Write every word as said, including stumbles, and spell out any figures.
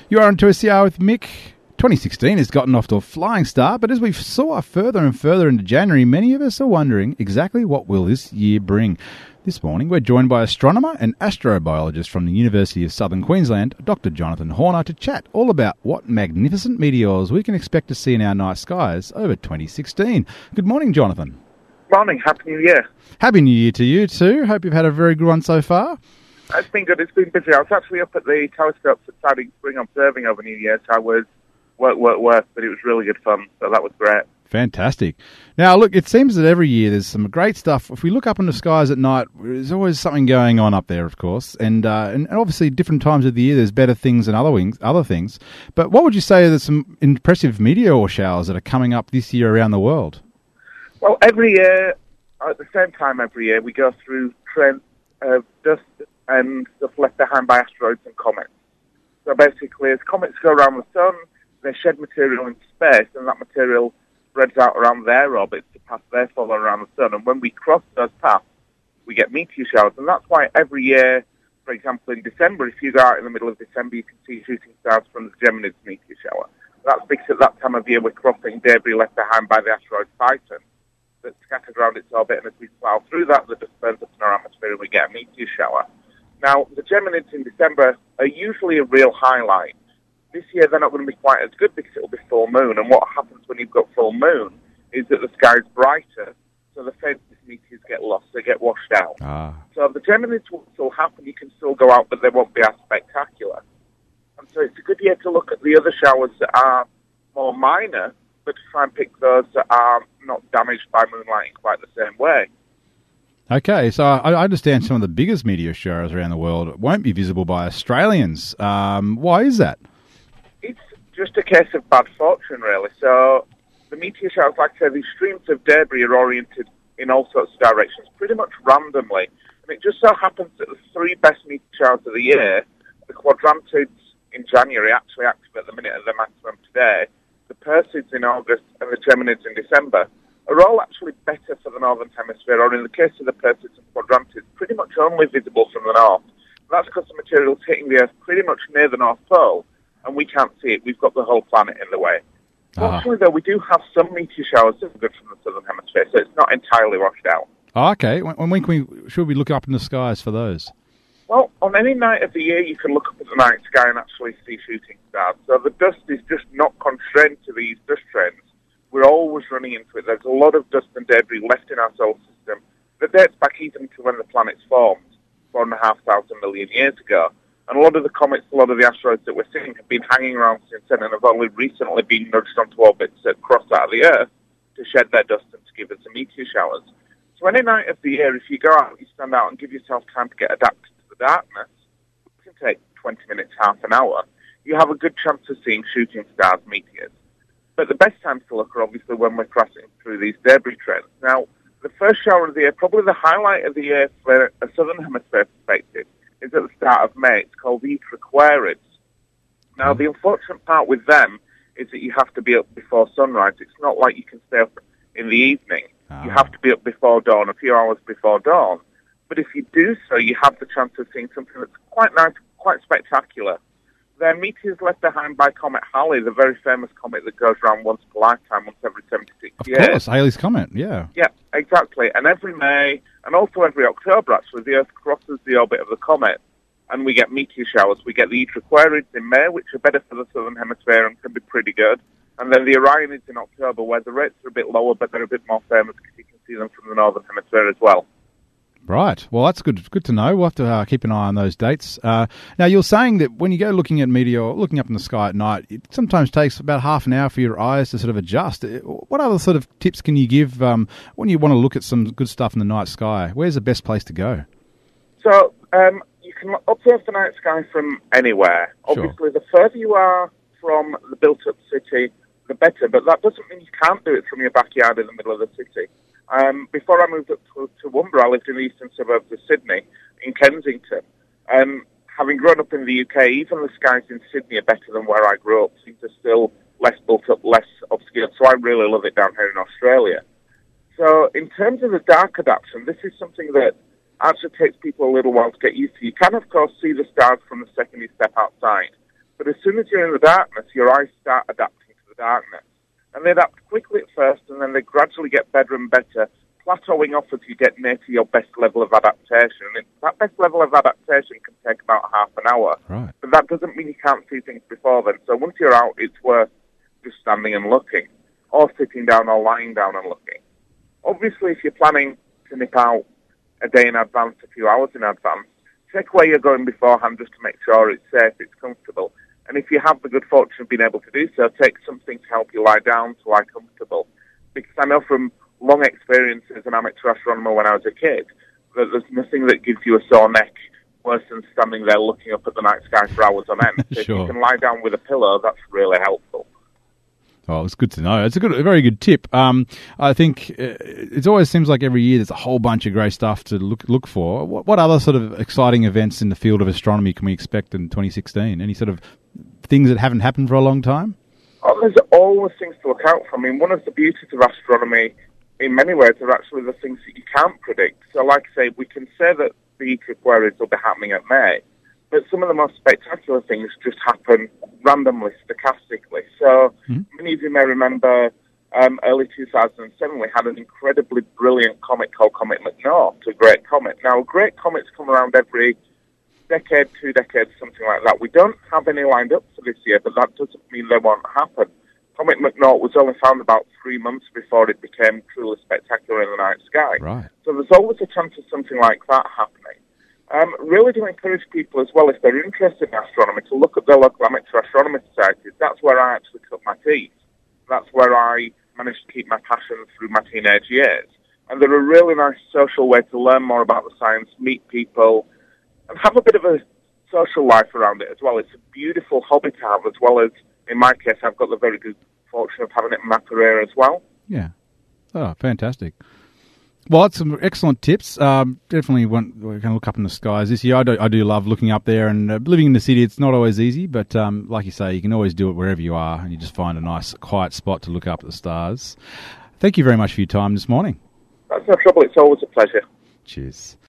You are on two S C R with Mick. twenty sixteen has gotten off to a flying start, but as we saw further and further into January, many of us are wondering exactly what will this year bring. This morning, we're joined by astronomer and astrobiologist from the University of Southern Queensland, Doctor Jonathan Horner, to chat all about what magnificent meteors we can expect to see in our night skies over twenty sixteen. Good morning, Jonathan. Morning, Happy New Year. Happy New Year to you too. Hope you've had a very good one so far. It's been good. It's been busy. I was actually up at the telescopes at Siding Spring observing over New Year, so I was work, work, work, but it was really good fun, so that was great. Fantastic. Now, look, it seems that every year there's some great stuff. If we look up in the skies at night, there's always something going on up there, of course. And uh, and obviously, different times of the year, there's better things than other wings, other things. But what would you say are the, some impressive meteor showers that are coming up this year around the world? Well, every year, at the same time every year, we go through trends of dust and stuff left behind by asteroids and comets. So basically, as comets go around the sun, they shed material in space, and that material spreads out around their orbits to pass their fall around the sun. And when we cross those paths, we get meteor showers. And that's why every year, for example, in December, if you go out in the middle of December, you can see shooting stars from the Geminids meteor shower. That's because at that time of year, we're crossing debris left behind by the asteroid Titan that's scattered around its orbit. And as we plough through that, the dust burns up in our atmosphere and we get a meteor shower. Now, the Geminids in December are usually a real highlight. This year, they're not going to be quite as good because it'll be full moon. And what happens when you've got full moon is that the sky's brighter, so the faintest meteors get lost, they get washed out. Ah. So the Geminids will still happen, you can still go out, but they won't be as spectacular. And so it's a good year to look at the other showers that are more minor, but to try and pick those that are not damaged by moonlight in quite the same way. Okay, so I I understand some of the biggest meteor showers around the world won't be visible by Australians. Um, why is that? It's just a case of bad fortune, really. So the meteor showers, like I say, these streams of debris are oriented in all sorts of directions, pretty much randomly. And it just so happens that the three best meteor showers of the year, the Quadrantids in January, actually active at the minute at their maximum today, the Perseids in August, and the Geminids in December, are all actually better for the Northern Hemisphere, or in the case of the Perseids and Quadrantids, pretty much only visible from the north. And that's because the material's hitting the Earth pretty much near the North Pole, and we can't see it. We've got the whole planet in the way. Ah. Fortunately, though, we do have some meteor showers that are good from the Southern Hemisphere, so it's not entirely washed out. Oh, okay. When, when can we, should we look up in the skies for those? Well, on any night of the year, you can look up at the night sky and actually see shooting stars. So the dust is just not constrained to these dust trends. We're always running into it. There's a lot of dust and debris left in our solar system that dates back even to when the planet's formed, four and a half thousand million years ago. And a lot of the comets, a lot of the asteroids that we're seeing have been hanging around since then and have only recently been nudged onto orbits that cross out of the Earth to shed their dust and to give us the meteor showers. So any night of the year, if you go out, you stand out and give yourself time to get adapted to the darkness, it can take twenty minutes, half an hour, you have a good chance of seeing shooting stars, meteors. But the best times to look are obviously when we're crossing through these debris trends. Now, the first shower of the year, probably the highlight of the year for a Southern Hemisphere perspective, is at the start of May. It's called the Equatorids. Now, the unfortunate part with them is that you have to be up before sunrise. It's not like you can stay up in the evening. Ah. You have to be up before dawn, a few hours before dawn. But if you do so, you have the chance of seeing something that's quite nice, quite spectacular. They're meteors left behind by Comet Halley, the very famous comet that goes around once per lifetime, once every seventy-six Of years. course, Halley's Comet, yeah. Yeah, exactly. And every May, and also every October, actually, the Earth crosses the orbit of the comet, and we get meteor showers. We get the Equatorids in May, which are better for the Southern Hemisphere and can be pretty good. And then the Orionids in October, where the rates are a bit lower, but they're a bit more famous because you can see them from the Northern Hemisphere as well. Right. Well, that's good. Good to know. We'll have to uh, keep an eye on those dates. Uh, now, you're saying that when you go looking at meteor, looking up in the sky at night, it sometimes takes about half an hour for your eyes to sort of adjust. What other sort of tips can you give um, when you want to look at some good stuff in the night sky? Where's the best place to go? So um, you can observe the night sky from anywhere. Sure. Obviously, the further you are from the built-up city, the better. But that doesn't mean you can't do it from your backyard in the middle of the city. Um, before I moved up to, to Woomera, I lived in the eastern suburbs of Sydney, in Kensington. Um, having grown up in the U K, even the skies in Sydney are better than where I grew up. Things are still less built up, less obscured. So I really love it down here in Australia. So in terms of the dark adaptation, this is something that actually takes people a little while to get used to. You can, of course, see the stars from the second you step outside. But as soon as you're in the darkness, your eyes start adapting to the darkness. And they adapt quickly at first, and then they gradually get better and better, plateauing off as you get near to your best level of adaptation. And that best level of adaptation can take about half an hour. Right. But that doesn't mean you can't see things before then. So once you're out, it's worth just standing and looking, or sitting down or lying down and looking. Obviously, if you're planning to nip out a day in advance, a few hours in advance, check where you're going beforehand just to make sure it's safe, it's comfortable. And if you have the good fortune of being able to do so, take something to help you lie down to lie comfortable. Because I know from long experience as an amateur astronomer when I was a kid that there's nothing that gives you a sore neck worse than standing there looking up at the night sky for hours on end. So Sure. if you can lie down with a pillow, that's really helpful. Oh, it's good to know. It's a good, a very good tip. Um, I think uh, it always seems like every year there's a whole bunch of great stuff to look look for. What, what other sort of exciting events in the field of astronomy can we expect in twenty sixteen? Any sort of things that haven't happened for a long time? Oh, there's always things to look out for. I mean, one of the beauties of astronomy, in many ways, are actually the things that you can't predict. So, like I say, we can say that the Eclipse will be happening at May, but some of the most spectacular things just happen randomly, stochastically. So mm-hmm. many of you may remember um, early two thousand seven, we had an incredibly brilliant comet called Comet McNaught, a great comet. Now, great comets come around every decade, two decades, something like that. We don't have any lined up for this year, but that doesn't mean they won't happen. Comet McNaught was only found about three months before it became truly spectacular in the night sky. Right. So there's always a chance of something like that happening. Um, really do encourage people as well, if they're interested in astronomy, to look at their local amateur astronomy societies. That's where I actually cut my teeth. That's where I managed to keep my passion through my teenage years. And they're a really nice social way to learn more about the science, meet people, and have a bit of a social life around it as well. It's a beautiful hobby to have, as well as, in my case, I've got the very good fortune of having it in my career as well. Yeah. Oh, fantastic. Well, that's some excellent tips. Um, definitely want, we're going to look up in the skies this year. I do, I do love looking up there, and uh, living in the city, it's not always easy, but um, like you say, you can always do it wherever you are, and you just find a nice, quiet spot to look up at the stars. Thank you very much for your time this morning. That's no trouble. It's always a pleasure. Cheers.